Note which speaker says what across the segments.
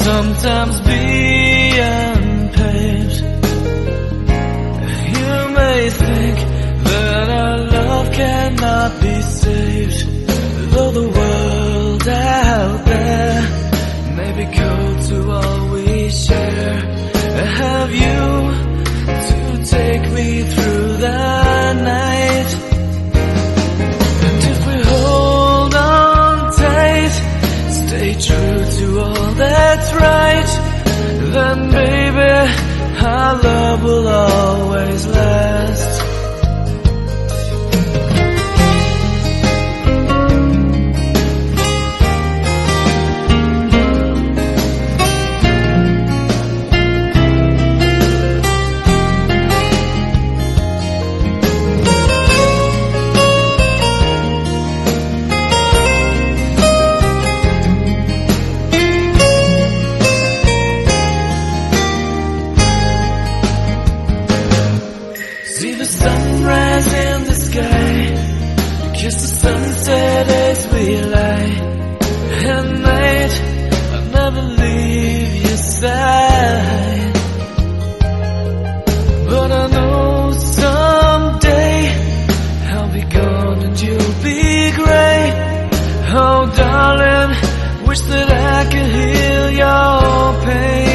Speaker 1: sometimes be unpaved. You may think that our love cannot be saved, though the world out there may be cold to all we share. Have you to take me through the night? And if we hold on tight, stay true to all that's right, then baby, our love will always last. See the sunrise in the sky, kiss the sunset as we lie. And night, I'll never leave your side. But I know someday I'll be gone and you'll be great. Oh darling, wish that I could heal your pain.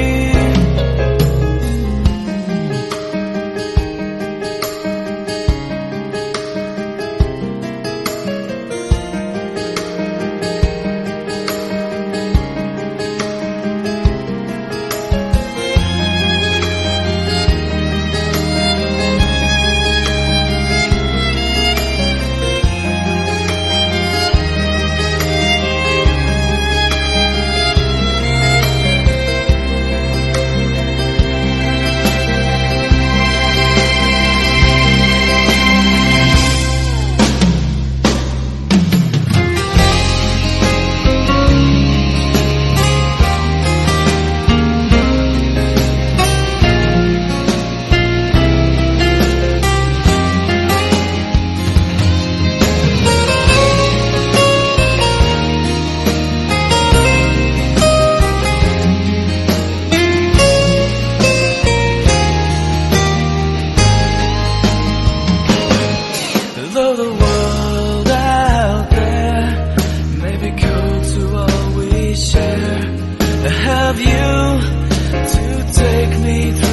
Speaker 1: Though the world out there may be cold to all we share, have you to take me through